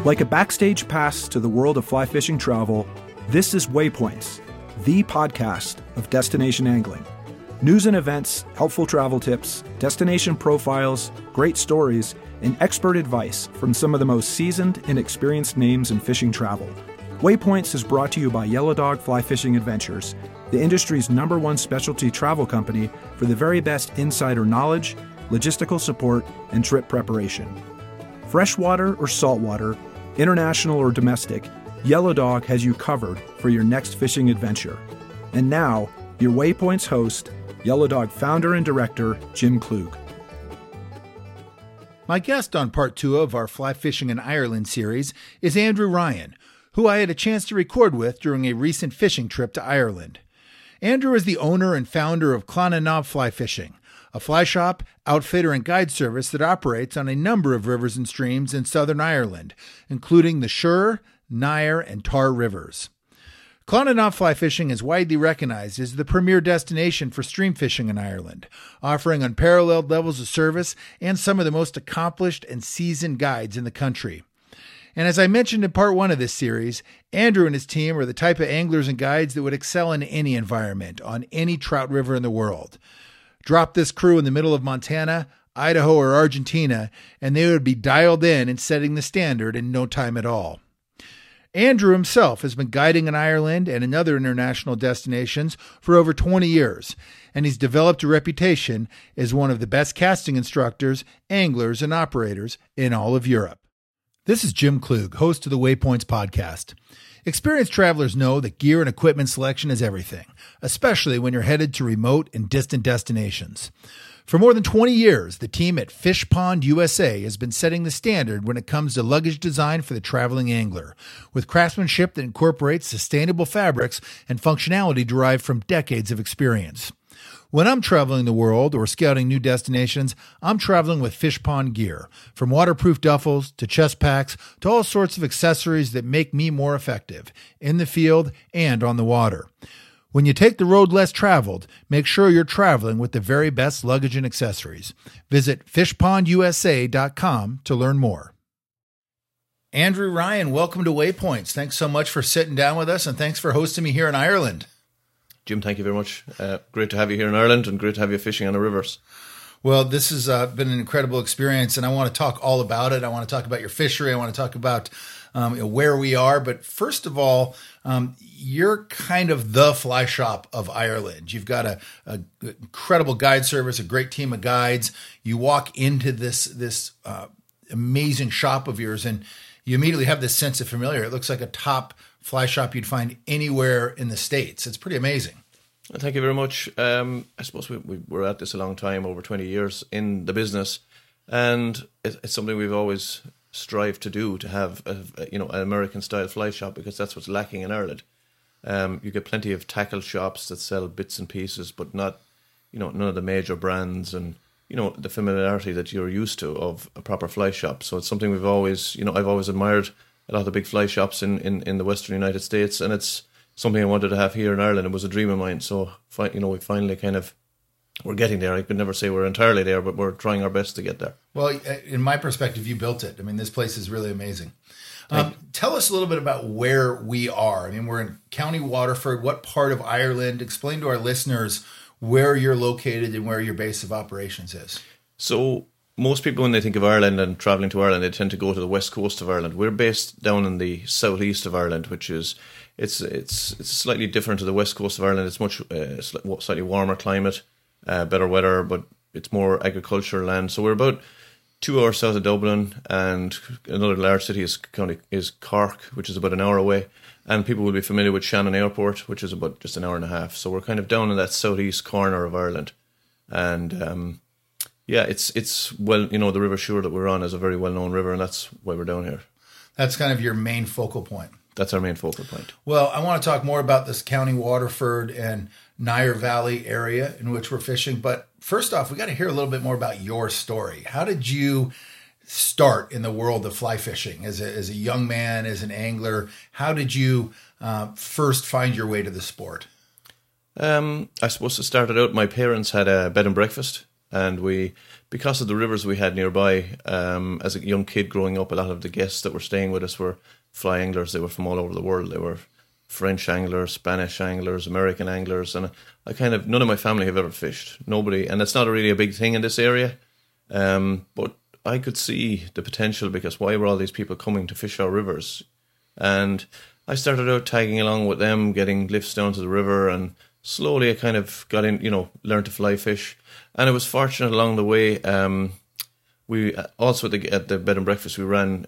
Like a backstage pass to the world of fly fishing travel, this is Waypoints, the podcast of destination angling. News and events, helpful travel tips, destination profiles, great stories, and expert advice from some of the most seasoned and experienced names in fishing travel. Waypoints is brought to you by Yellow Dog Fly Fishing Adventures, the industry's #1 specialty travel company for the very best insider knowledge, logistical support, and trip preparation. Freshwater or saltwater, international or domestic, Yellow Dog has you covered for your next fishing adventure. And now, your Waypoints host, Yellow Dog founder and director, Jim Klug. My guest on part 2 of our Fly Fishing in Ireland series is Andrew Ryan, who I had a chance to record with during a recent fishing trip to Ireland. Andrew is the owner and founder of Clonanab Fly Fishing, a fly shop, outfitter, and guide service that operates on a number of rivers and streams in southern Ireland, including the Suir, Nire, and Tar rivers. Clonanab Fly Fishing is widely recognized as the premier destination for stream fishing in Ireland, offering unparalleled levels of service and some of the most accomplished and seasoned guides in the country. And as I mentioned in part 1 of this series, Andrew and his team are the type of anglers and guides that would excel in any environment on any trout river in the world. Drop this crew in the middle of Montana, Idaho, or Argentina, and they would be dialed in and setting the standard in no time at all. Andrew himself has been guiding in Ireland and in other international destinations for over 20 years, and he's developed a reputation as one of the best casting instructors, anglers, and operators in all of Europe. This is Jim Klug, host of the Waypoints podcast. Experienced travelers know that gear and equipment selection is everything, especially when you're headed to remote and distant destinations. For more than 20 years, the team at Fish Pond USA has been setting the standard when it comes to luggage design for the traveling angler, with craftsmanship that incorporates sustainable fabrics and functionality derived from decades of experience. When I'm traveling the world or scouting new destinations, I'm traveling with Fish Pond gear, from waterproof duffels to chest packs to all sorts of accessories that make me more effective in the field and on the water. When you take the road less traveled, make sure you're traveling with the very best luggage and accessories. Visit fishpondusa.com to learn more. Andrew Ryan, welcome to Waypoints. Thanks so much for sitting down with us, and thanks for hosting me here in Ireland. Jim, thank you very much. Great to have you here in Ireland, and great to have you fishing on the rivers. Well, this has been an incredible experience, and I want to talk all about it. I want to talk about your fishery. I want to talk about where we are. But first of all, you're kind of the fly shop of Ireland. You've got a incredible guide service, a great team of guides. You walk into this amazing shop of yours, and you immediately have this sense of familiar. It looks like a top fly shop you'd find anywhere in the States. It's pretty amazing. Thank you very much. I suppose we were at this a long time, over 20 years in the business, and it's something we've always strived to do, to have an American-style fly shop, because that's what's lacking in Ireland. You get plenty of tackle shops that sell bits and pieces, but not, none of the major brands and, the familiarity that you're used to of a proper fly shop. So it's something we've always, I've always admired a lot of the big fly shops in the Western United States, and it's something I wanted to have here in Ireland. It was a dream of mine. So, we finally we're getting there. I could never say we're entirely there, but we're trying our best to get there. Well, in my perspective, you built it. I mean, this place is really amazing. Tell us a little bit about where we are. I mean, we're in County Waterford. What part of Ireland? Explain to our listeners where you're located and where your base of operations is. So, most people, when they think of Ireland and travelling to Ireland, they tend to go to the west coast of Ireland. We're based down in the southeast of Ireland, which is it's slightly different to the west coast of Ireland. It's much slightly warmer climate, better weather, but it's more agricultural land. So we're about 2 hours south of Dublin, and another large city is Cork, which is about an hour away. And people will be familiar with Shannon Airport, which is about just an hour and a half. So we're kind of down in that southeast corner of Ireland, and it's well, the River Suir that we're on is a very well-known river, and that's why we're down here. That's kind of your main focal point. That's our main focal point. Well, I want to talk more about this County Waterford and Nire Valley area in which we're fishing. But first off, we got to hear a little bit more about your story. How did you start in the world of fly fishing as a young man, as an angler? How did you first find your way to the sport? I suppose it started out, my parents had a bed and breakfast And because of the rivers we had nearby, as a young kid growing up, a lot of the guests that were staying with us were fly anglers. They were from all over the world. They were French anglers, Spanish anglers, American anglers, and none of my family have ever fished. Nobody, and it's not really a big thing in this area. But I could see the potential, because why were all these people coming to fish our rivers? And I started out tagging along with them, getting lifts down to the river, and slowly I kind of got in, learned to fly fish. And I was fortunate along the way. We also at the bed and breakfast, we ran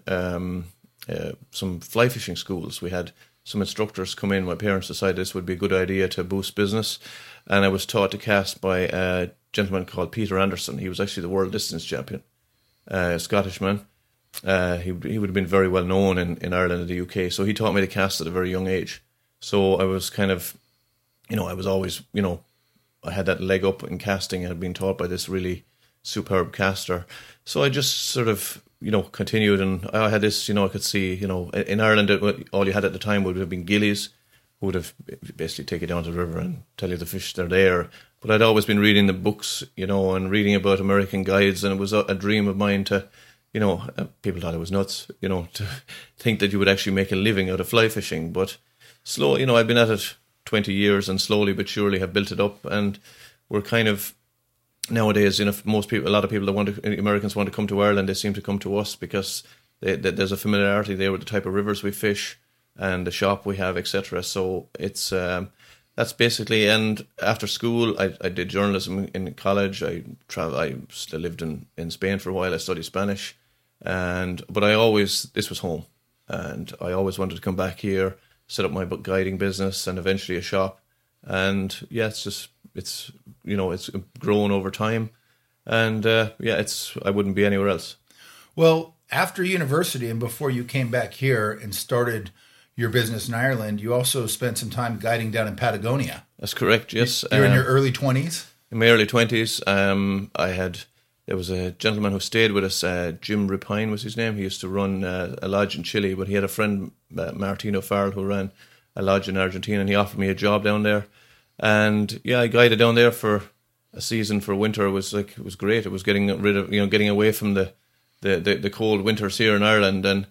some fly fishing schools. We had some instructors come in. My parents decided this would be a good idea to boost business, and I was taught to cast by a gentleman called Peter Anderson. He was actually the world distance champion, a Scottish man. He would have been very well known in Ireland and the UK. So he taught me to cast at a very young age. So I was kind of, I was always, I had that leg up in casting. I had been taught by this really superb caster. So I just sort of, continued, and I had this, I could see, in Ireland, all you had at the time would have been gillies, who would have basically take you down to the river and tell you the fish they're there. But I'd always been reading the books, and reading about American guides, and it was a dream of mine to, people thought I was nuts, to think that you would actually make a living out of fly fishing. But slowly, I've been at it 20 years, and slowly but surely have built it up, and we're kind of, nowadays, a lot of people Americans want to come to Ireland, they seem to come to us because there's a familiarity there with the type of rivers we fish and the shop we have, etc. So it's that's basically. And after school, I did journalism in college. I still lived in Spain for a while. I studied Spanish, but this was home, and I always wanted to come back here, set up my guiding business, and eventually a shop. And yeah, it's grown over time, and I wouldn't be anywhere else. Well, after university and before you came back here and started your business in Ireland, you also spent some time guiding down in Patagonia. That's correct. Yes, you're in your early 20s. In my early 20s, there was a gentleman who stayed with us. Jim Ripine was his name. He used to run a lodge in Chile, but he had a friend, Martino Farrell, who ran a lodge in Argentina, and he offered me a job down there. And yeah, I guided down there for a season for winter. It was great. It was getting away from the cold winters here in Ireland. And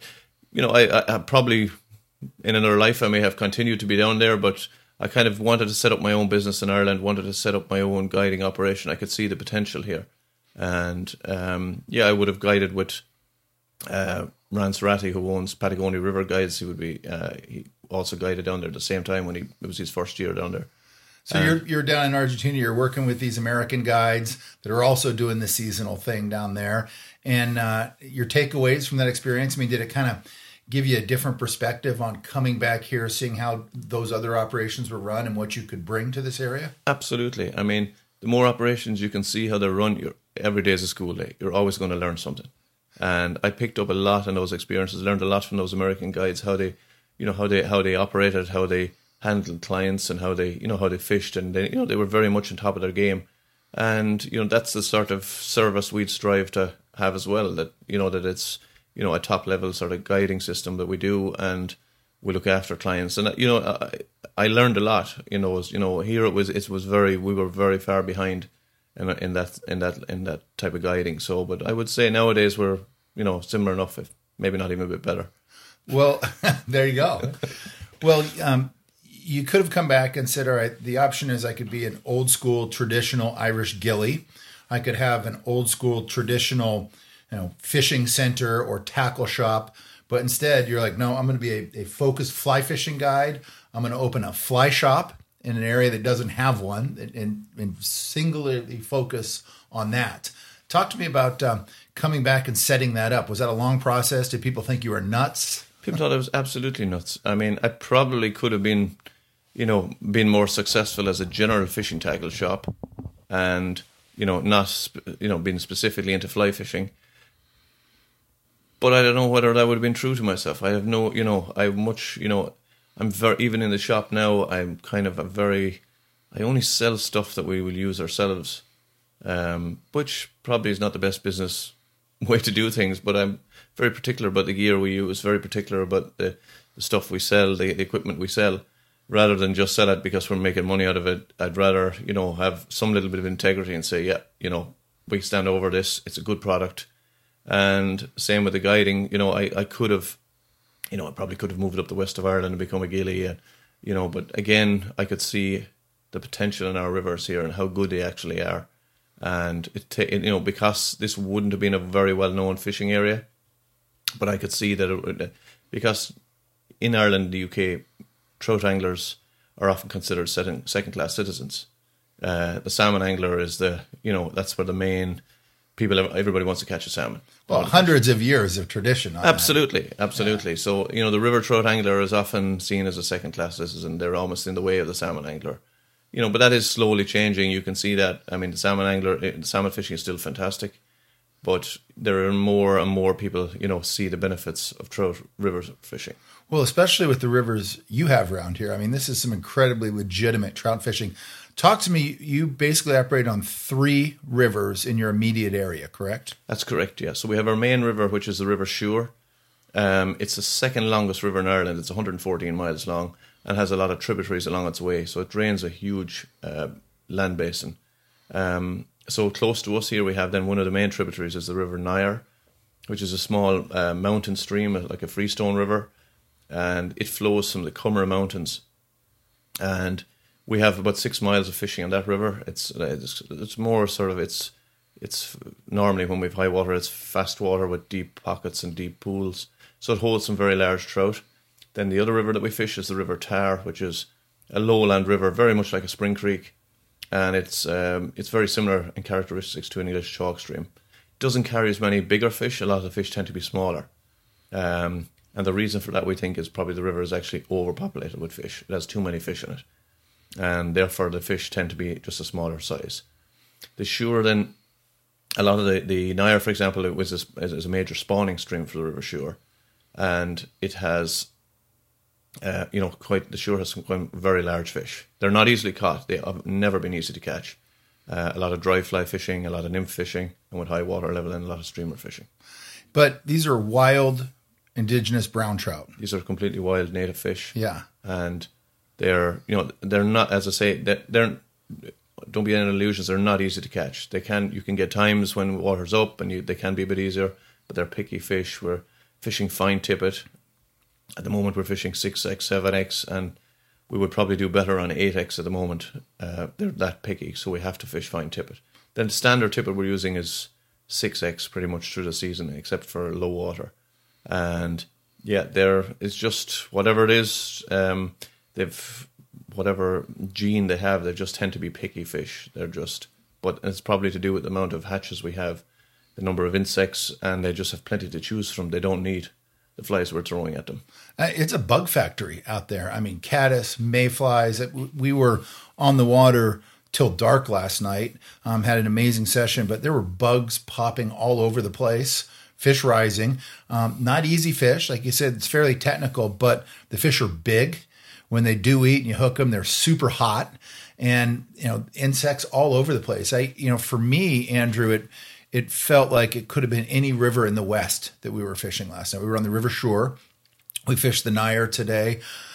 I probably in another life I may have continued to be down there, but I kind of wanted to set up my own business in Ireland. Wanted to set up my own guiding operation. I could see the potential here, and I would have guided with Ran Serati, who owns Patagonia River Guides. He also guided down there at the same time when it was his first year down there. So you're down in Argentina, you're working with these American guides that are also doing the seasonal thing down there. And your takeaways from that experience, did it kind of give you a different perspective on coming back here, seeing how those other operations were run and what you could bring to this area? Absolutely. The more operations you can see how they're run, every day is a school day. You're always going to learn something. And I picked up a lot in those experiences, learned a lot from those American guides, how they operated, how they handled clients, and how they fished, and they were very much on top of their game. And that's the sort of service we'd strive to have as well, that that it's a top level sort of guiding system that we do, and we look after clients. And I learned a lot. Here we were very far behind in that type of guiding. So, but I would say nowadays we're similar enough, if maybe not even a bit better. Well, there you go. Well, you could have come back and said, all right, the option is I could be an old school traditional Irish gillie. I could have an old school traditional, fishing center or tackle shop. But instead, you're like, no, I'm going to be a focused fly fishing guide. I'm going to open a fly shop in an area that doesn't have one and singularly focus on that. Talk to me about coming back and setting that up. Was that a long process? Did people think you were nuts? People thought I was absolutely nuts. I probably could have been more successful as a general fishing tackle shop, and not being specifically into fly fishing. But I don't know whether that would have been true to myself. I have no, I'm very, even in the shop now, I'm kind of I only sell stuff that we will use ourselves, which probably is not the best business way to do things, but I'm very particular about the gear we use, very particular about the stuff we sell, the equipment we sell, rather than just sell it because we're making money out of it. I'd rather, have some little bit of integrity and say, yeah, we stand over this. It's a good product. And same with the guiding. I could have, I probably could have moved up the west of Ireland and become a gillie. And, but again, I could see the potential in our rivers here and how good they actually are. And, because this wouldn't have been a very well-known fishing area, but I could see that because in Ireland, the UK, trout anglers are often considered second-class citizens. The salmon angler is that's where the main people, everybody wants to catch a salmon. Well, hundreds of years of tradition on absolutely. Yeah. So, the river trout angler is often seen as a second-class citizen. They're almost in the way of the salmon angler. But that is slowly changing. You can see that. I mean, the salmon fishing is still fantastic, but there are more and more people, see the benefits of trout river fishing. Well, especially with the rivers you have around here. I mean, this is some incredibly legitimate trout fishing. Talk to me. You basically operate on 3 rivers in your immediate area, correct? That's correct, yeah. So we have our main river, which is the River Suir. It's the second longest river in Ireland. It's 114 miles long and has a lot of tributaries along its way. So it drains a huge land basin. So close to us here, we have then one of the main tributaries is the River Nire, which is a small mountain stream, like a freestone river. And it flows from the Cumra Mountains. And we have about 6 miles of fishing on that river. It's more sort of, it's normally when we have high water, it's fast water with deep pockets and deep pools. So it holds some very large trout. Then the other river that we fish is the River Tar, which is a lowland river, very much like a spring creek. And it's very similar in characteristics to an English chalk stream. It doesn't carry as many bigger fish. A lot of the fish tend to be smaller. And the reason for that, we think, is probably the river is actually overpopulated with fish. It has too many fish in it. And therefore, the fish tend to be just a smaller size. The Suir, then, a lot of the Nire, for example, is a major spawning stream for the River Suir. And it has, the Suir has some quite very large fish. They're not easily caught. They have never been easy to catch. A lot of dry fly fishing, a lot of nymph fishing, and with high water level, and a lot of streamer fishing. But these are wild indigenous brown trout. These are completely wild native fish. Yeah. And they're not, as I say, they're don't be any illusions, they're not easy to catch. You can get times when water's up and they can be a bit easier, but they're picky fish. We're fishing fine tippet. At the moment we're fishing 6x, 7x, and we would probably do better on 8x at the moment. They're that picky, so we have to fish fine tippet. Then the standard tippet we're using is 6x pretty much through the season, except for low water. And yeah, it's just whatever it is, they've whatever gene they have, they just tend to be picky fish. But it's probably to do with the amount of hatches we have, the number of insects, and they just have plenty to choose from. They don't need the flies we're throwing at them. It's a bug factory out there. I mean, caddis, mayflies. We were on the water till dark last night, had an amazing session, but there were bugs popping all over the place. Fish rising, not easy fish. Like you said, it's fairly technical, but the fish are big. When they do eat and you hook them, they're super hot, and insects all over the place. For me, Andrew, it felt like it could have been any river in the West that we were fishing last night. We were on the River Suir. We fished the Nire today.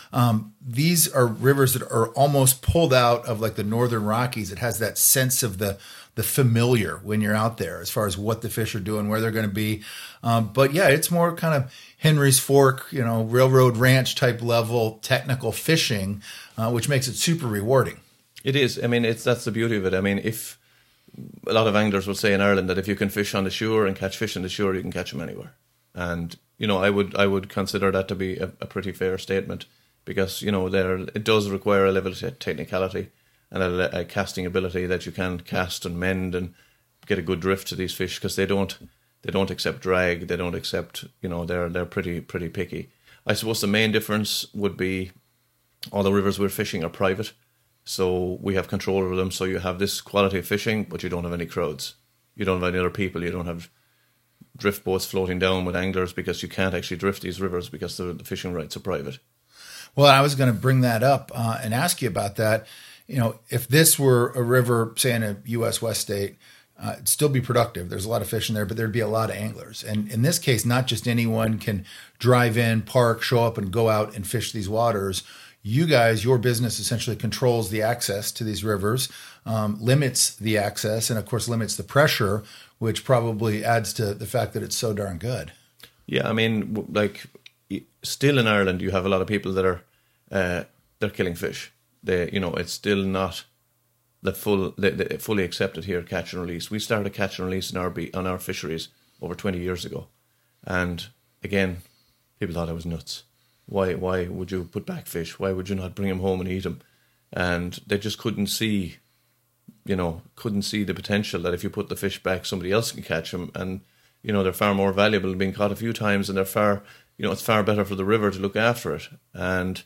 These are rivers that are almost pulled out of like the Northern Rockies. It has that sense of the familiar when you're out there as far as what the fish are doing, where they're going to be. But yeah, it's more kind of Henry's Fork, railroad ranch type level technical fishing, which makes it super rewarding. It is. I mean, that's the beauty of it. I mean, if a lot of anglers will say in Ireland that if you can fish on the Suir and catch fish in the Suir, you can catch them anywhere. And, I would consider that to be a pretty fair statement, because, it does require a level of technicality and a casting ability that you can cast and mend and get a good drift to these fish, because they don't accept drag. They don't accept, they're pretty picky. I suppose the main difference would be all the rivers we're fishing are private, so we have control over them. So you have this quality of fishing, but you don't have any crowds. You don't have any other people. You don't have drift boats floating down with anglers, because you can't actually drift these rivers because the fishing rights are private. Well, I was going to bring that up and ask you about that. If this were a river, say in a U.S. West state, it'd still be productive. There's a lot of fish in there, but there'd be a lot of anglers. And in this case, not just anyone can drive in, park, show up, and go out and fish these waters. you guys, your business essentially controls the access to these rivers, limits the access, and of course limits the pressure, which probably adds to the fact that it's so darn good. Yeah, I mean, like, still in Ireland, you have a lot of people that are they're killing fish. It's still not the fully accepted here, catch and release. We started catch and release on our fisheries over 20 years ago, and again, people thought I was nuts. Why would you put back fish? Why would you not bring them home and eat them? And they just couldn't see the potential that if you put the fish back, somebody else can catch them, and they're far more valuable being caught a few times, and they're it's far better for the river to look after it. And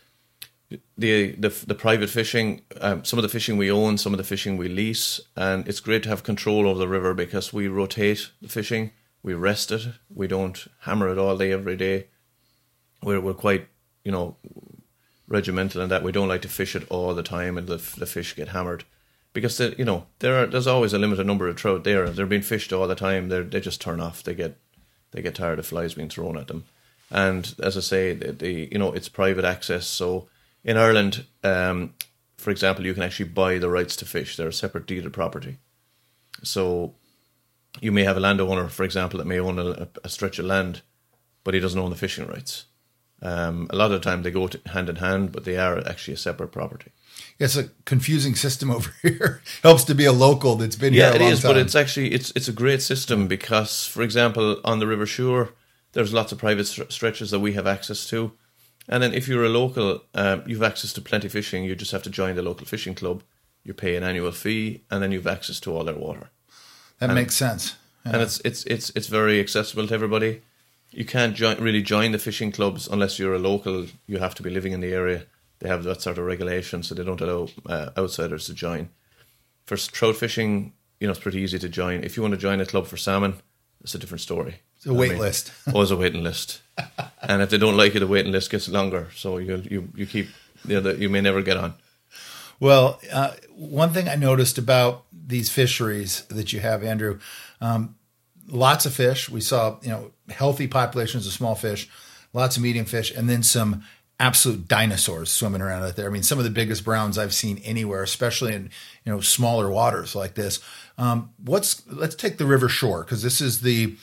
the private fishing, some of the fishing we own, some of the fishing we lease, and it's great to have control over the river because we rotate the fishing, we rest it, we don't hammer it all day every day. We're quite regimental in that we don't like to fish it all the time and the fish get hammered, because there's always a limited number of trout there. They're being fished all the time. They just turn off. They get tired of flies being thrown at them. And as I say, it's private access. So in Ireland, for example, you can actually buy the rights to fish. They're a separate deeded property. So you may have a landowner, for example, that may own a stretch of land, but he doesn't own the fishing rights. A lot of the time they go hand in hand, but they are actually a separate property. It's a confusing system over here. Helps to be a local that's been here a long time. Yeah, it is, but it's actually it's a great system because, for example, on the River Suir, there's lots of private stretches that we have access to. And then if you're a local, you've access to plenty fishing. You just have to join the local fishing club. You pay an annual fee, and then you've access to all their water. That makes sense. Yeah. And it's very accessible to everybody. You can't really join the fishing clubs unless you're a local. You have to be living in the area. They have that sort of regulation, so they don't allow outsiders to join. For trout fishing, it's pretty easy to join. If you want to join a club for salmon, it's a different story. It's a wait list. Always a waiting list. And if they don't like it, the waiting list gets longer. So you keep you may never get on. Well, one thing I noticed about these fisheries that you have, Andrew, lots of fish. We saw, healthy populations of small fish, lots of medium fish, and then some absolute dinosaurs swimming around out there. I mean, some of the biggest browns I've seen anywhere, especially in, smaller waters like this. Let's take the River Suir, because this is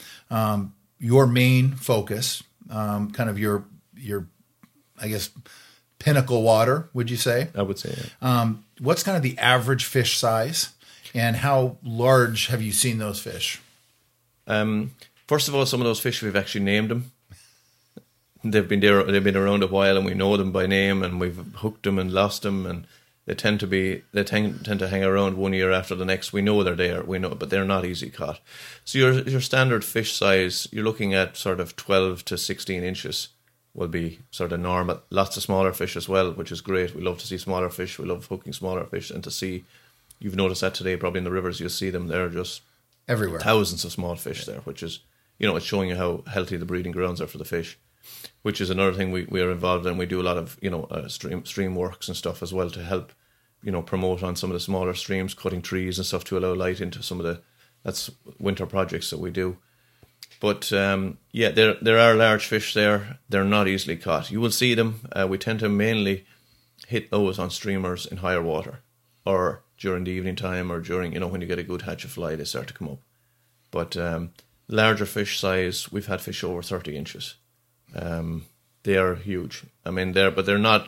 your main focus, kind of your, I guess, pinnacle water, would you say? I would say, yeah. What's kind of the average fish size, and how large have you seen those fish? First of all, some of those fish, we've actually named them. They've been around a while, and we know them by name, and we've hooked them and lost them, and they tend to hang around 1 year after the next. We know they're there, but they're not easy caught. So your standard fish size, you're looking at sort of 12 to 16 inches will be sort of normal. Lots of smaller fish as well, which is great. We love to see smaller fish. We love hooking smaller fish, and to see, you've noticed that today probably in the rivers, you'll see them. They're just everywhere. Thousands of small fish there, which is, it's showing you how healthy the breeding grounds are for the fish, which is another thing we are involved in. We do a lot of, stream works and stuff as well to help, promote on some of the smaller streams, cutting trees and stuff to allow light into that's winter projects that we do. But, there are large fish there. They're not easily caught. You will see them. We tend to mainly hit those on streamers in higher water, or during the evening time, or during, when you get a good hatch of fly, they start to come up. But larger fish size, we've had fish over 30 inches. They are huge. I mean, they're not,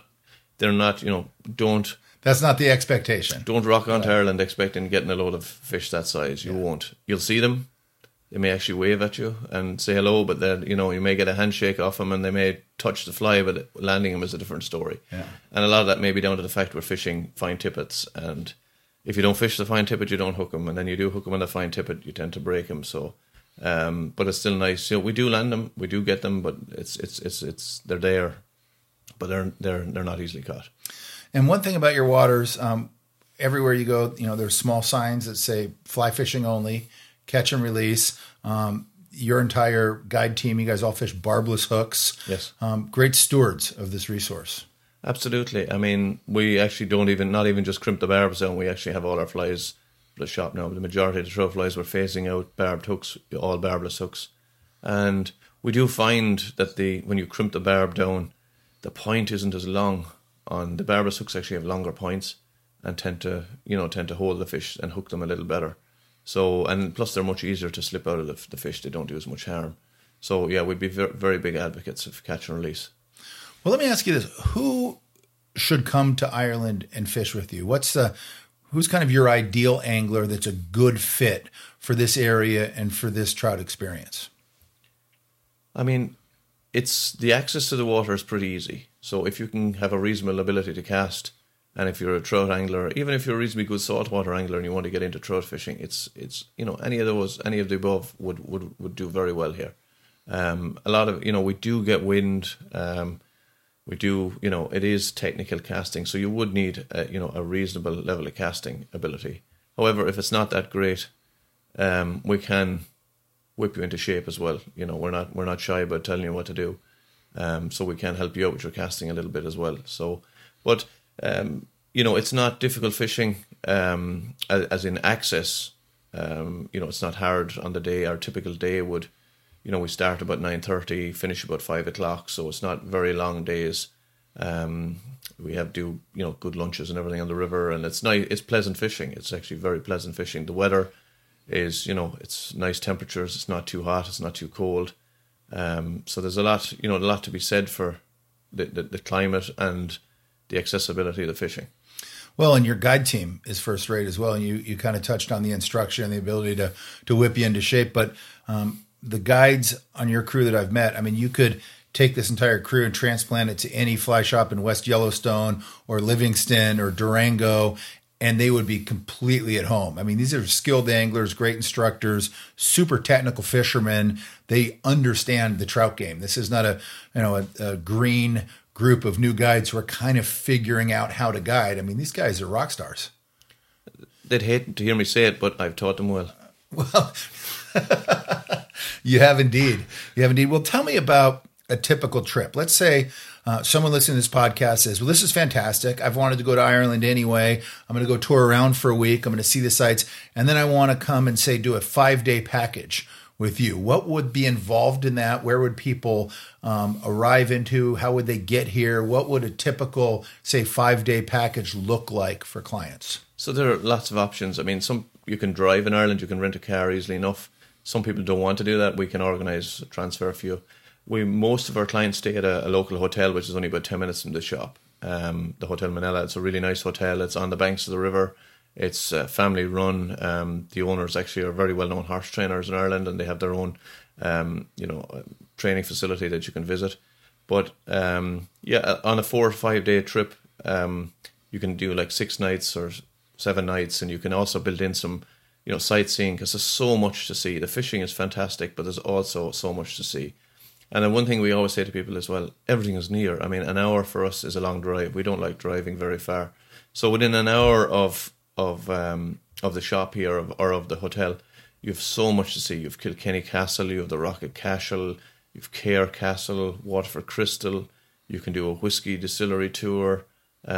don't... That's not the expectation. Don't rock onto Ireland expecting getting a load of fish that size. You won't. You'll see them. They may actually wave at you and say hello, but then, you may get a handshake off them and they may touch the fly, but landing them is a different story. Yeah. And a lot of that may be down to the fact we're fishing fine tippets, and if you don't fish the fine tippet, you don't hook them, and then you do hook them on the fine tippet, you tend to break them. So, but it's still nice. We do land them, we do get them, but it's they're there, but they're not easily caught. And one thing about your waters, everywhere you go, there's small signs that say fly fishing only, catch and release. Your entire guide team, you guys all fish barbless hooks. Yes. Great stewards of this resource. Absolutely. I mean, we actually not even just crimp the barbs down. We actually have all our flies for the shop now. The majority of the trout flies, we're phasing out barbed hooks, all barbless hooks. And we do find that when you crimp the barb down, the point isn't as long on the barbless hooks actually have longer points and tend to hold the fish and hook them a little better. So, and plus they're much easier to slip out of the fish. They don't do as much harm. So yeah, we'd be very, very big advocates of catch and release. Well, let me ask you this: who should come to Ireland and fish with you? Who's kind of your ideal angler that's a good fit for this area and for this trout experience? I mean, it's the access to the water is pretty easy. So if you can have a reasonable ability to cast, and if you're a trout angler, even if you're a reasonably good saltwater angler and you want to get into trout fishing, it's any of the above would do very well here. A lot of we do get wind. We do, it is technical casting, so you would need, a reasonable level of casting ability. However, if it's not that great, we can whip you into shape as well. We're not shy about telling you what to do, so we can help you out with your casting a little bit as well. So, but it's not difficult fishing, as in access. It's not hard on the day. Our typical day would. We start about 9:30, finish about 5 o'clock, so it's not very long days. We have do good lunches and everything on the river, and it's nice. It's pleasant fishing. It's actually very pleasant fishing. The weather is, it's nice temperatures. It's not too hot. It's not too cold. So there's a lot to be said for the climate and the accessibility of the fishing. Well, and your guide team is first rate as well, and you kind of touched on the instruction and the ability to whip you into shape, but. The guides on your crew that I've met, I mean, you could take this entire crew and transplant it to any fly shop in West Yellowstone or Livingston or Durango, and they would be completely at home. I mean, these are skilled anglers, great instructors, super technical fishermen. They understand the trout game. This is not a green group of new guides who are kind of figuring out how to guide. I mean, these guys are rock stars. They'd hate to hear me say it, but I've taught them well. Well, you have indeed. Well, tell me about a typical trip. Let's say someone listening to this podcast says, well, this is fantastic. I've wanted to go to Ireland anyway. I'm going to go tour around for a week. I'm going to see the sights. And then I want to come and say, do a 5-day package with you. What would be involved in that? Where would people arrive into? How would they get here? What would a typical, say, 5-day package look like for clients? So there are lots of options. I mean, you can drive in Ireland. You can rent a car easily enough. Some people don't want to do that. We can organise a transfer for you. Most of our clients stay at a local hotel, which is only about 10 minutes from the shop. The Hotel Manella. It's a really nice hotel. It's on the banks of the river. It's family run. The owners actually are very well known horse trainers in Ireland, and they have their own, training facility that you can visit. But on a 4 or 5 day trip, you can do like 6 nights or 7 nights, and you can also build in some, sightseeing, because there's so much to see. The fishing is fantastic, but there's also so much to see. And then one thing we always say to people as well, everything is near. I mean, an hour for us is a long drive. We don't like driving very far. So within an hour of the shop here or of the hotel, you have so much to see. You have Kilkenny Castle, you have the Rock of Cashel, you have Cahir Castle, Waterford Crystal. You can do a whiskey distillery tour.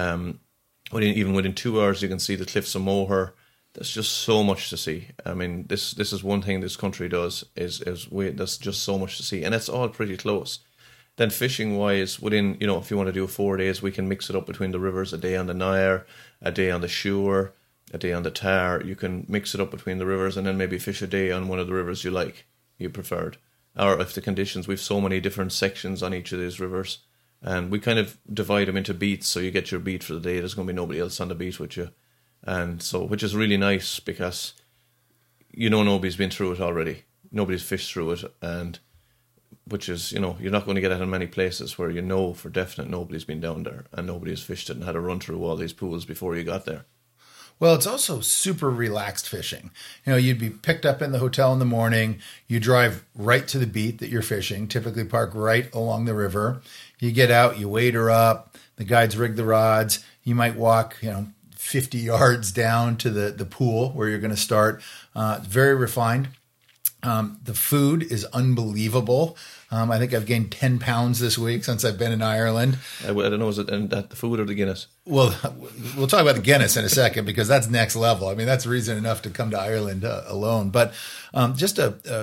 Even within 2 hours, you can see the Cliffs of Moher. There's just so much to see. I mean, this is one thing this country does is there's just so much to see, and it's all pretty close. Then fishing wise, within if you want to do 4 days, we can mix it up between the rivers. A day on the Nair, a day on the Suir, a day on the Tar. You can mix it up between the rivers, and then maybe fish a day on one of the rivers you preferred. Or if the conditions, we've so many different sections on each of these rivers, and we kind of divide them into beats. So you get your beat for the day. There's going to be nobody else on the beat with you. And so, which is really nice because nobody's been through it already. Nobody's fished through it, and which is, you're not going to get it in many places where for definite nobody's been down there and nobody has fished it and had to run through all these pools before you got there. Well, it's also super relaxed fishing. You'd be picked up in the hotel in the morning. You drive right to the beat that you're fishing, typically park right along the river. You get out, you wade her up, the guides rig the rods. You might walk, 50 yards down to the pool where you're going to start. It's very refined. The food is unbelievable. I think I've gained 10 pounds this week since I've been in Ireland. I don't know, is it the food or the Guinness? Well, we'll talk about the Guinness in a second because that's next level. I mean, that's reason enough to come to Ireland alone. But just a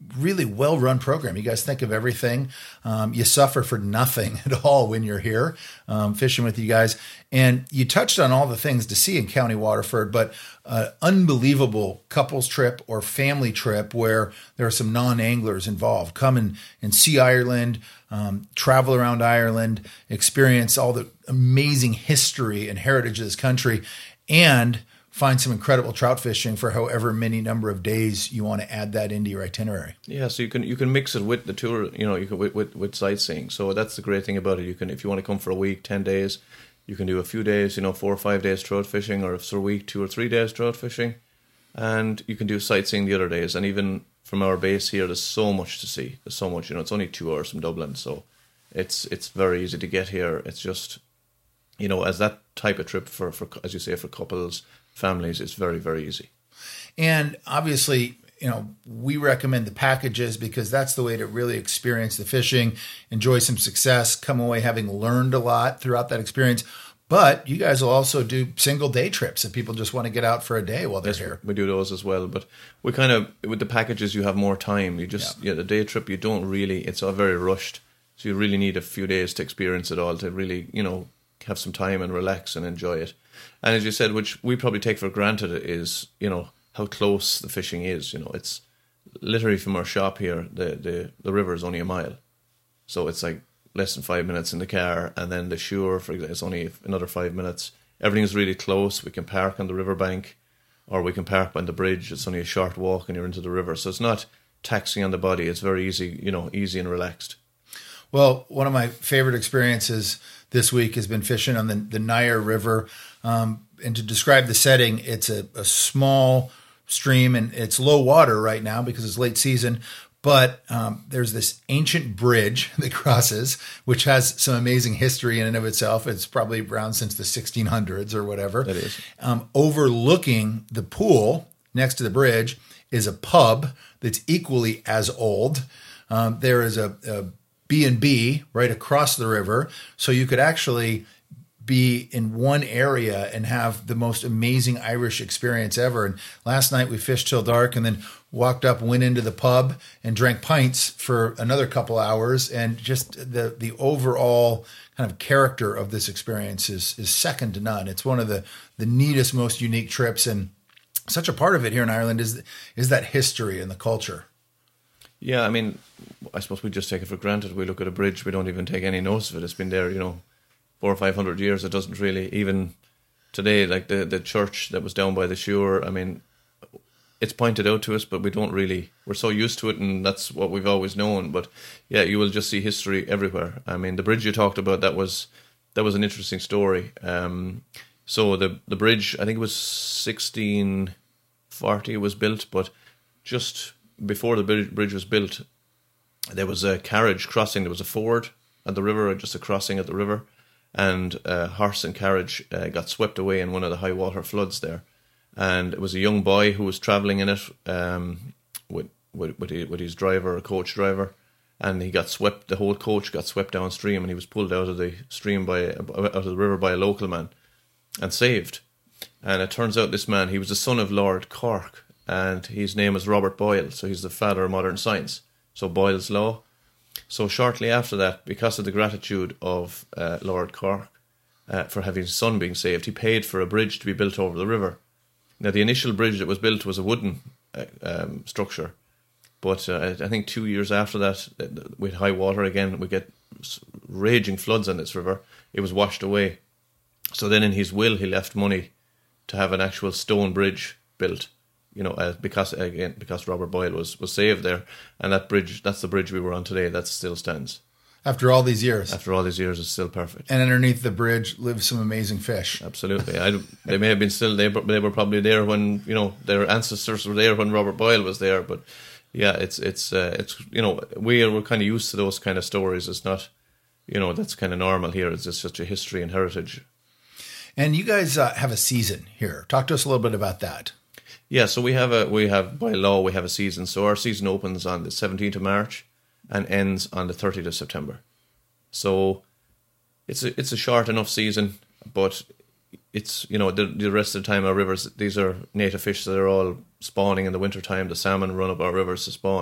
really well-run program. You guys think of everything. You suffer for nothing at all when you're here fishing with you guys. And you touched on all the things to see in County Waterford, but unbelievable couples trip or family trip where there are some non-anglers involved. Come and see Ireland, travel around Ireland, experience all the amazing history and heritage of this country, and find some incredible trout fishing for however many number of days you want to add that into your itinerary. Yeah, so you can mix it with the tour, you can with sightseeing. So that's the great thing about it. You can, if you want to come for a week, 10 days, you can do a few days, 4 or 5 days trout fishing, or if it's a week, 2 or 3 days trout fishing, and you can do sightseeing the other days. And even from our base here, there's so much to see. There's so much, it's only 2 hours from Dublin, so it's very easy to get here. It's just, as that type of trip for as you say, for couples, families, it's very, very easy. And obviously, we recommend the packages because that's the way to really experience the fishing, enjoy some success, come away having learned a lot throughout that experience. But you guys will also do single day trips if people just want to get out for a day while they're here. We do those as well. But we kind of, with the packages, you have more time. You just, the day trip, you don't really, it's all very rushed. So you really need a few days to experience it all, to really, have some time and relax and enjoy it. And as you said, which we probably take for granted, is, how close the fishing is. It's literally from our shop here, the river is only a mile. So it's like less than 5 minutes in the car. And then the shore, for example, it's only another 5 minutes. Everything's really close. We can park on the riverbank, or we can park on the bridge. It's only a short walk and you're into the river. So it's not taxing on the body. It's very easy, easy and relaxed. Well, one of my favorite experiences this week has been fishing on the Nire River. And to describe the setting, it's a small stream and it's low water right now because it's late season. But there's this ancient bridge that crosses, which has some amazing history in and of itself. It's probably around since the 1600s or whatever. It is. Overlooking the pool next to the bridge is a pub that's equally as old. There is a B&B right across the river. So you could actually be in one area and have the most amazing Irish experience ever. And last night we fished till dark and then walked up, went into the pub and drank pints for another couple hours. And just the overall kind of character of this experience is second to none. It's one of the neatest, most unique trips. And such a part of it here in Ireland is that history and the culture. Yeah, I mean, I suppose we just take it for granted. We look at a bridge, we don't even take any notice of it. It's been there, 400 or 500 years. It doesn't really, even today, like the church that was down by the shore, I mean, it's pointed out to us, but we don't really, we're so used to it, and that's what we've always known. But yeah, you will just see history everywhere. I mean, the bridge you talked about, that was an interesting story. So the bridge, I think it was 1640 was built, but just before the bridge was built, there was a carriage crossing. There was a ford at the river, just a crossing at the river, and a horse and carriage got swept away in one of the high water floods there. And it was a young boy who was travelling in it with his driver, a coach driver, and he got swept. The whole coach got swept downstream, and he was pulled out of the stream out of the river by a local man and saved. And it turns out this man, he was the son of Lord Cork, and his name is Robert Boyle, so he's the father of modern science. So Boyle's Law. So shortly after that, because of the gratitude of Lord Cork for having his son being saved, he paid for a bridge to be built over the river. Now, the initial bridge that was built was a wooden structure, but I think 2 years after that, with high water again, we get raging floods on this river. It was washed away. So then in his will, he left money to have an actual stone bridge built. Because Robert Boyle was saved there, and that bridge, that's the bridge we were on today, that still stands. After all these years. After all these years, it's still perfect. And underneath the bridge live some amazing fish. Absolutely. They may have been still there, but they were probably there when, their ancestors were there when Robert Boyle was there. But yeah, it's we're kind of used to those kind of stories. It's not, that's kind of normal here. It's just such a history and heritage. And you guys have a season here. Talk to us a little bit about that. Yeah, so we have by law, we have a season. So our season opens on the 17th of March and ends on the 30th of September. So it's a short enough season, but it's, the rest of the time our rivers, these are native fish that are all spawning in the winter time. The salmon run up our rivers to spawn.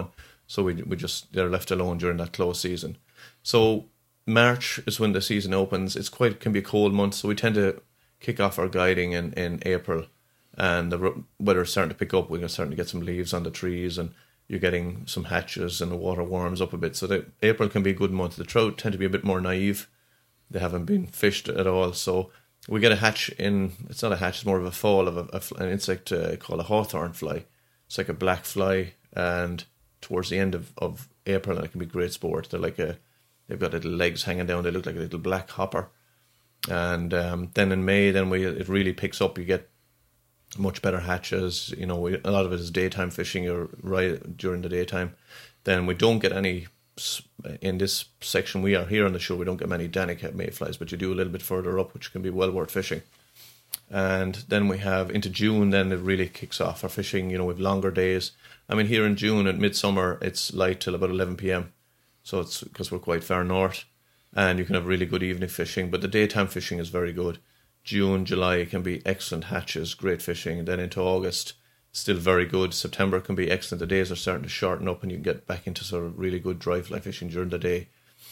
So they're left alone during that close season. So March is when the season opens. Can be a cold month, so we tend to kick off our guiding in April, and the weather's starting to pick up. We're starting to get some leaves on the trees, and you're getting some hatches, and the water warms up a bit. So April can be a good month. The trout tend to be a bit more naive. They haven't been fished at all, so we get a hatch in. It's not a hatch; it's more of a fall of an insect called a hawthorn fly. It's like a black fly, and towards the end of April, and it can be great sport. They've got little legs hanging down. They look like a little black hopper. And then in May, it really picks up. You get much better hatches. A lot of it is daytime fishing. You're right during the daytime. Then we don't get any in this section. We are here on the shore. We don't get many Danica mayflies, but you do a little bit further up, which can be well worth fishing. And then we have into June. Then it really kicks off our fishing. With longer days. I mean, here in June at midsummer, it's light till about 11 p.m. So it's because we're quite far north. And you can have really good evening fishing, but the daytime fishing is very good. June, July can be excellent hatches, great fishing. And then into August, still very good. September can be excellent. The days are starting to shorten up, and you can get back into sort of really good dry fly fishing during the day.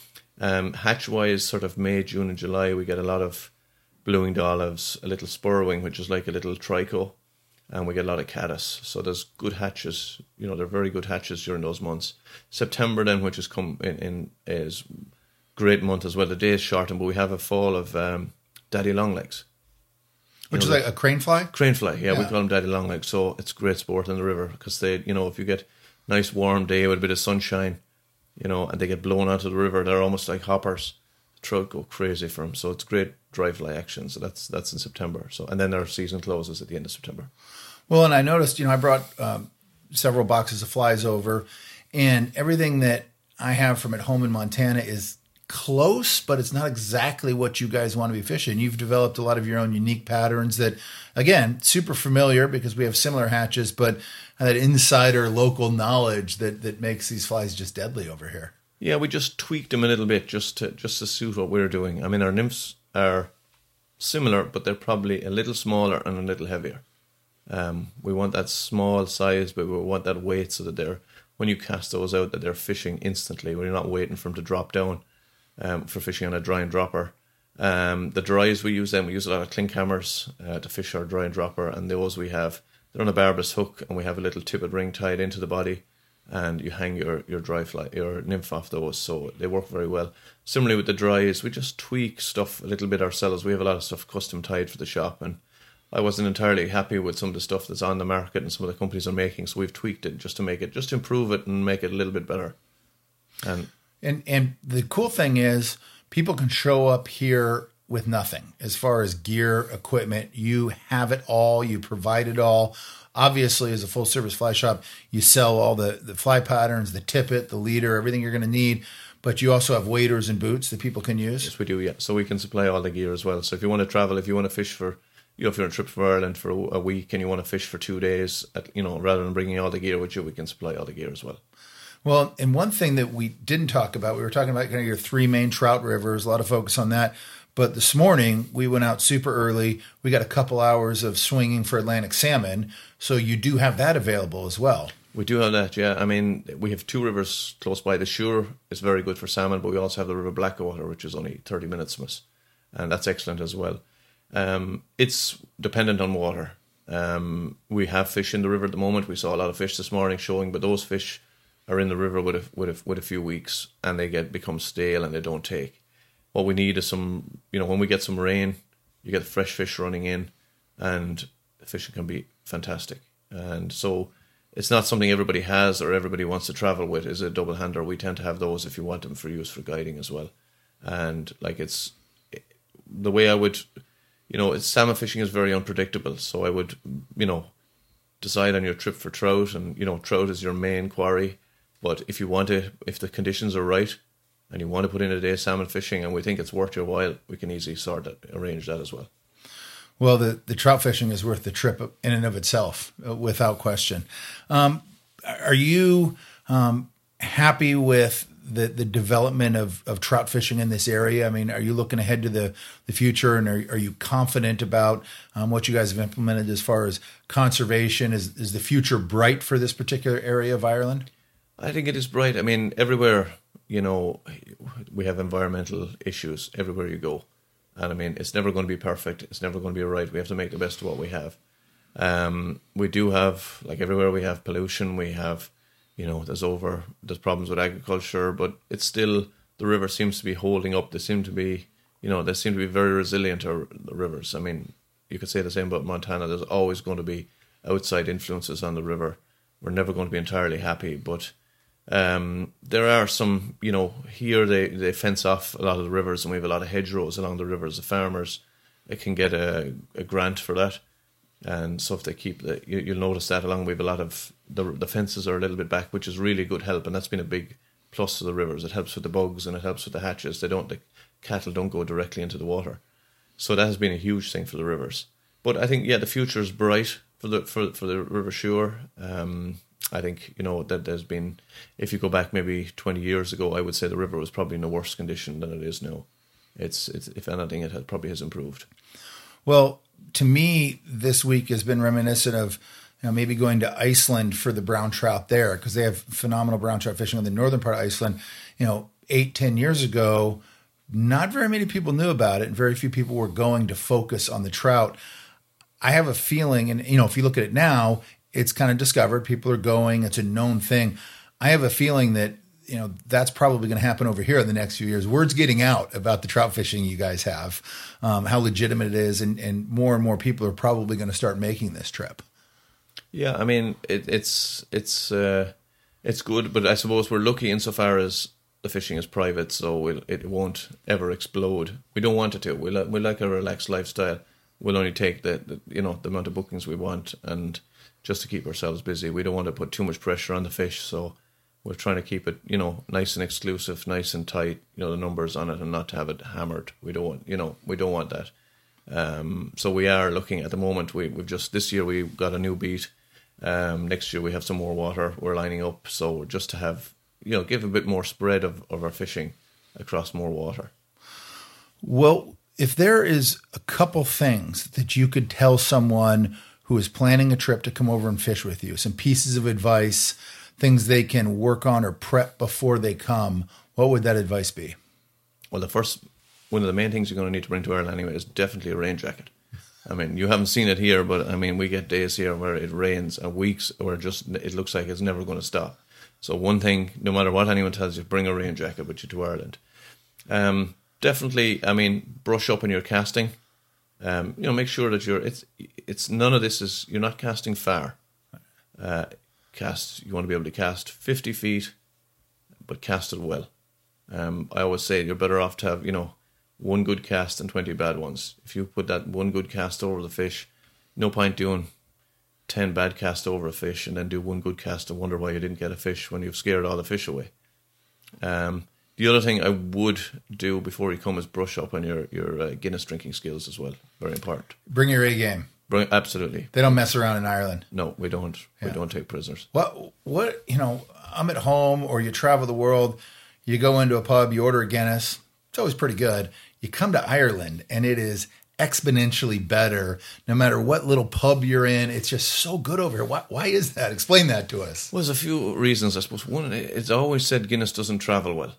Hatch-wise, sort of May, June and July, we get a lot of blueing olives, a little spurwing, which is like a little trico, and we get a lot of caddis. So there's good hatches. They're very good hatches during those months. September then, which has come in is great month as well. The days shorten, but we have a fall of daddy longlegs, which is like a crane fly. Crane fly, yeah, we call them daddy longlegs. So it's great sport in the river because they, if you get nice warm day with a bit of sunshine, and they get blown onto the river, they're almost like hoppers. The trout go crazy for them. So it's great dry fly action. So that's in September. So and then our season closes at the end of September. Well, and I noticed, I brought several boxes of flies over, and everything that I have from at home in Montana is close, but it's not exactly what you guys want to be fishing. You've developed a lot of your own unique patterns that, again, super familiar because we have similar hatches, but that insider local knowledge that makes these flies just deadly over here. Yeah, we just tweaked them a little bit just to suit what we're doing. I mean, our nymphs are similar, but they're probably a little smaller and a little heavier. We want that small size, but we want that weight so that when you cast those out, that they're fishing instantly, when you're not waiting for them to drop down. For fishing on a dry and dropper. The dries we use a lot of clink hammers to fish our dry and dropper, and they're on a barbless hook, and we have a little tippet ring tied into the body, and you hang your dry fly, your nymph off those, so they work very well. Similarly with the dries, we just tweak stuff a little bit ourselves. We have a lot of stuff custom tied for the shop, and I wasn't entirely happy with some of the stuff that's on the market and some of the companies are making, so we've tweaked it just to improve it and make it a little bit better. And the cool thing is people can show up here with nothing as far as gear, equipment. You have it all. You provide it all. Obviously, as a full-service fly shop, you sell all the fly patterns, the tippet, the leader, everything you're going to need. But you also have waders and boots that people can use? Yes, we do, yeah. So we can supply all the gear as well. So if you want to travel, if you want to fish for, if you're on a trip for Ireland for a week and you want to fish for 2 days, rather than bringing all the gear with you, we can supply all the gear as well. Well, and one thing that we didn't talk about, we were talking about kind of your three main trout rivers, a lot of focus on that. But this morning, we went out super early. We got a couple hours of swinging for Atlantic salmon. So you do have that available as well. We do have that, yeah. I mean, we have two rivers close by. The Suir is very good for salmon, but we also have the River Blackwater, which is only 30 minutes from us. And that's excellent as well. It's dependent on water. We have fish in the river at the moment. We saw a lot of fish this morning showing, but those fish are in the river with a few weeks, and they become stale and they don't take. What we need is some, when we get some rain, you get fresh fish running in, and the fishing can be fantastic. And so it's not something everybody has or everybody wants to travel with. Is a double hander. We tend to have those if you want them for use for guiding as well. And it's the way I would, salmon fishing is very unpredictable. So I would, decide on your trip for trout, and trout is your main quarry. But if if the conditions are right, and you want to put in a day salmon fishing, and we think it's worth your while, we can easily arrange that as well. Well, the trout fishing is worth the trip in and of itself, without question. Are you happy with the development of trout fishing in this area? I mean, are you looking ahead to the future, and are you confident about what you guys have implemented as far as conservation? Is the future bright for this particular area of Ireland? I think it is bright. I mean, everywhere, we have environmental issues everywhere you go. And I mean, it's never going to be perfect. It's never going to be right. We have to make the best of what we have. We do have, like everywhere, we have pollution. We have, there's problems with agriculture, but it's still, the river seems to be holding up. They seem to be very resilient, the rivers. I mean, you could say the same about Montana. There's always going to be outside influences on the river. We're never going to be entirely happy, but there are some, here they fence off a lot of the rivers, and we have a lot of hedgerows along the rivers. The farmers, they can get a grant for that. And so if they keep you'll notice that along, we have a lot of the fences are a little bit back, which is really good help, and that's been a big plus to the rivers. It helps with the bugs and it helps with the hatches. The cattle don't go directly into the water, so that has been a huge thing for the rivers. But I think the future is bright for the River Suir. I think that there's been, if you go back maybe 20 years ago, I would say the river was probably in a worse condition than it is now. It's if anything, it probably has improved. Well, to me, this week has been reminiscent of maybe going to Iceland for the brown trout there, because they have phenomenal brown trout fishing in the northern part of Iceland. 8-10 years ago, not very many people knew about it, and very few people were going to focus on the trout. I have a feeling, and if you look at it now, it's kind of discovered. People are going. It's a known thing. I have a feeling that that's probably going to happen over here in the next few years. Word's getting out about the trout fishing you guys have, how legitimate it is, and more people are probably going to start making this trip. Yeah, I mean, it's good, but I suppose we're lucky insofar as the fishing is private, so it won't ever explode. We don't want it to. We like a relaxed lifestyle. We'll only take the amount of bookings we want, and just to keep ourselves busy. We don't want to put too much pressure on the fish, so we're trying to keep it, nice and exclusive, nice and tight, the numbers on it, and not to have it hammered. We don't want that. So we are looking at the moment. We've just, this year we got a new beat. Next year we have some more water we're lining up. So just to have, give a bit more spread of our fishing across more water. Well, if there is a couple things that you could tell someone who is planning a trip to come over and fish with you, some pieces of advice, things they can work on or prep before they come, what would that advice be? Well, one of the main things you're going to need to bring to Ireland anyway is definitely a rain jacket. I mean, you haven't seen it here, but I mean, we get days here where it rains and weeks where it looks like it's never going to stop. So one thing, no matter what anyone tells you, bring a rain jacket with you to Ireland. Definitely, I mean, brush up on your casting. Make sure that it's none of this is, you're not casting far. You want to be able to cast 50 feet, but cast it well. I always say you're better off to have, one good cast than 20 bad ones. If you put that one good cast over the fish, no point doing 10 bad casts over a fish and then do one good cast and wonder why you didn't get a fish when you've scared all the fish away. The other thing I would do before you come is brush up on your Guinness drinking skills as well. Very important. Bring your A game. Absolutely. They don't mess around in Ireland. No, we don't. Yeah. We don't take prisoners. What? I'm at home, or you travel the world, you go into a pub, you order a Guinness. It's always pretty good. You come to Ireland, and it is exponentially better. No matter what little pub you're in, it's just so good over here. Why is that? Explain that to us. Well, there's a few reasons, I suppose. One, it's always said Guinness doesn't travel well.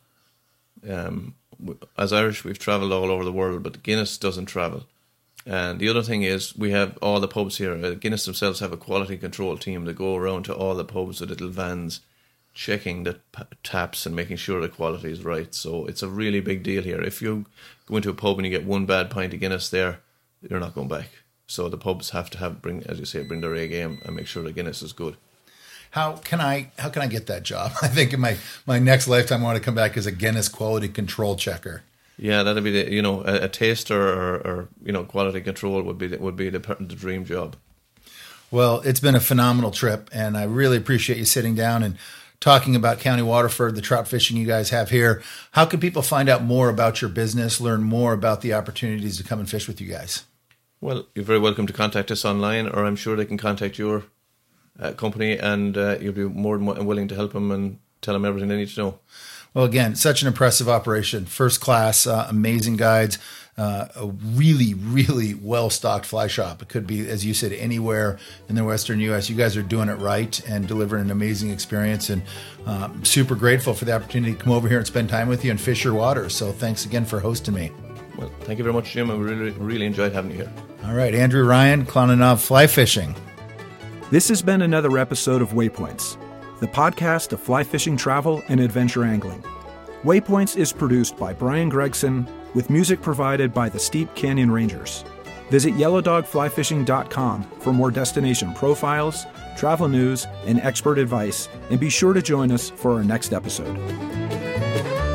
As Irish, we've travelled all over the world, but Guinness doesn't travel. And the other thing is, we have all the pubs here. Guinness themselves have a quality control team that go around to all the pubs with little vans, checking the taps and making sure the quality is right. So it's a really big deal here. If you go into a pub and you get one bad pint of Guinness there, you're not going back. So the pubs have to bring their A game and make sure the Guinness is good. How can I get that job? I think in my next lifetime I want to come back as a Guinness quality control checker. Yeah, that'd be a taster or quality control would be the dream job. Well, it's been a phenomenal trip, and I really appreciate you sitting down and talking about County Waterford, the trout fishing you guys have here. How can people find out more about your business, learn more about the opportunities to come and fish with you guys? Well, you're very welcome to contact us online, or I'm sure they can contact your company, and you'll be more than willing to help them and tell them everything they need to know. Well, again, such an impressive operation. First class, amazing guides. a really, really well-stocked fly shop. It could be, as you said, anywhere in the Western U.S. You guys are doing it right and delivering an amazing experience, and super grateful for the opportunity to come over here and spend time with you and fish your waters. So thanks again for hosting me. Well, thank you very much, Jim. I really enjoyed having you here. All right, Andrew Ryan, Clonanov Fly Fishing. This has been another episode of Waypoints, the podcast of fly fishing travel and adventure angling. Waypoints is produced by Brian Gregson, with music provided by the Steep Canyon Rangers. Visit yellowdogflyfishing.com for more destination profiles, travel news, and expert advice, and be sure to join us for our next episode.